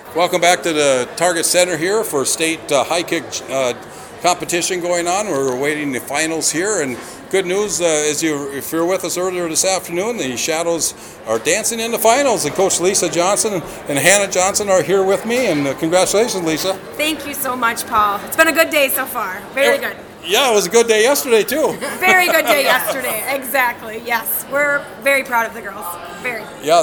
Welcome back to the Target Center here for state high kick competition going on. We're awaiting the finals here, and good news if you're with us earlier this afternoon, the Shadows are dancing in the finals, and Coach Lisa Johnson and Hannah Johnson are here with me, and congratulations, Lisa. Thank you so much, Paul. It's been a good day so far. Very good. Yeah, it was a good day yesterday, too. Very good day yesterday. Exactly, yes. We're very proud of the girls. Very. Yeah,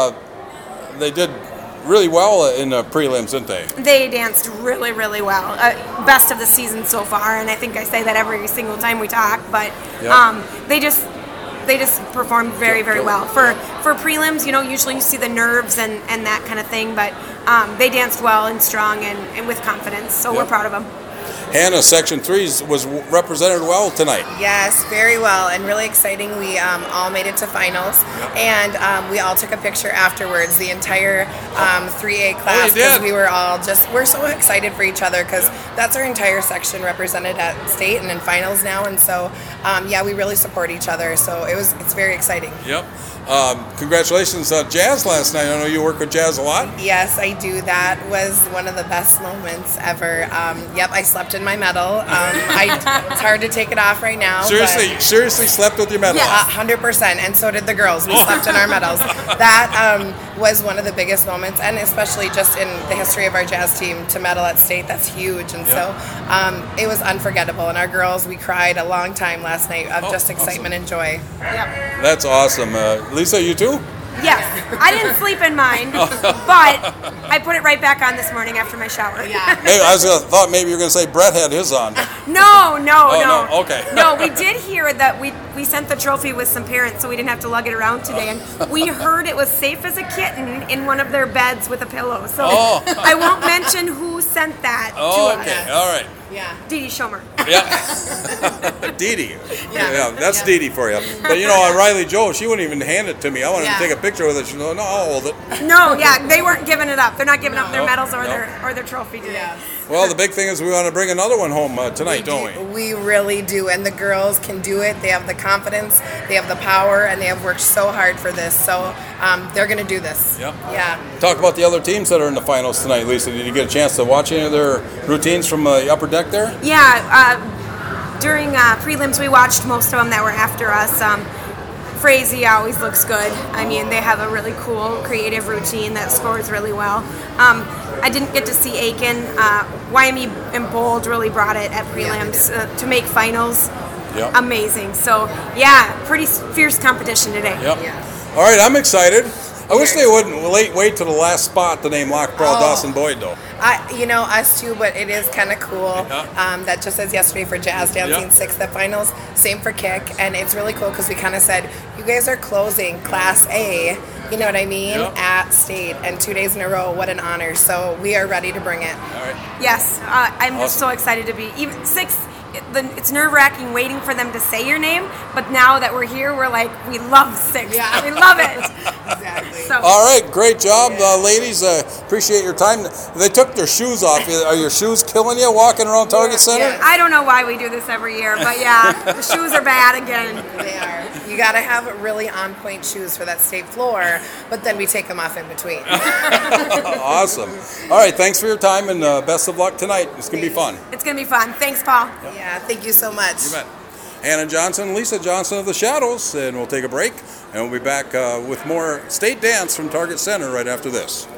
they did really well in the prelims, didn't they? They danced really, really well. Best of the season so far, and I think I say that every single time we talk, but they just performed very, very well. For prelims, usually you see the nerves and that kind of thing, but they danced well and strong and with confidence, so we're proud of them. Hannah, Section 3 was represented well tonight. Yes, very well, and really exciting. We all made it to finals, and we all took a picture afterwards, the entire 3A class, because we're so excited for each other, because that's our entire section represented at state and in finals now, and so, we really support each other, so it's very exciting. Yep. Congratulations on Jazz last night. I know you work with Jazz a lot. Yes, I do. That was one of the best moments ever. I slept in my medal. It's hard to take it off right now. Seriously slept with your medal? Yeah, 100%, and so did the girls. We slept in our medals. That was one of the biggest moments, and especially just in the history of our Jazz team, to medal at state, that's huge. And so it was unforgettable. And our girls, we cried a long time last night of just excitement and joy. Yep. That's awesome. Lisa, you too? Yes. I didn't sleep in mine, but I put it right back on this morning after my shower. Yeah. Maybe, thought maybe you were going to say Brett had his on. No. No, okay. No, we did hear that we sent the trophy with some parents, so we didn't have to lug it around today. And we heard it was safe as a kitten in one of their beds with a pillow. So I won't mention who sent that to us. Okay, all right. Yeah. Dee Dee Schomer. Yeah. Dee Dee. Yeah. That's Dee Dee for you. But Riley Joe, she wouldn't even hand it to me. I wanted to take a picture with it. She said, no, I'll hold it. No, they weren't giving it up. They're not giving up their medals or their trophy today. Yeah. Well, the big thing is we want to bring another one home tonight, don't we? We really do, and the girls can do it. They have the confidence, they have the power, and they have worked so hard for this. So they're going to do this. Yep. Yeah. Talk about the other teams that are in the finals tonight, Lisa. Did you get a chance to watch any of their routines from the upper deck there? Yeah. During prelims, we watched most of them that were after us. Frazee always looks good. I mean, they have a really cool, creative routine that scores really well. I didn't get to see Aiken. Wyoming and Bold really brought it at prelims to make finals. Yep. Amazing. So, pretty fierce competition today. Yep. Yeah. All right, I'm excited. I wish they wouldn't wait to the last spot to name Loch Pearl Dawson Boyd, though. Us too, but it is kind of cool. That just as yesterday for Jazz dancing 6th at finals, same for kick, and it's really cool because we kind of said, you guys are closing Class A, you know what I mean, at state, and 2 days in a row. What an honor! So we are ready to bring it. All right. Yes, I'm just so excited to be even 6th. It's nerve-wracking waiting for them to say your name, but now that we're here, we're like, we love 6th. Yeah. We love it. Exactly. So. All right, great job, ladies. Appreciate your time. They took their shoes off. Are your shoes killing you walking around Target Center? Yeah. I don't know why we do this every year, but the shoes are bad again. They are. You got to have really on-point shoes for that state floor, but then we take them off in between. Awesome. All right, thanks for your time, and best of luck tonight. It's going to be fun. It's going to be fun. Thanks, Paul. Yeah, thank you so much. You bet. Hannah Johnson, Lisa Johnson of the Shadows, and we'll take a break, and we'll be back with more state dance from Target Center right after this.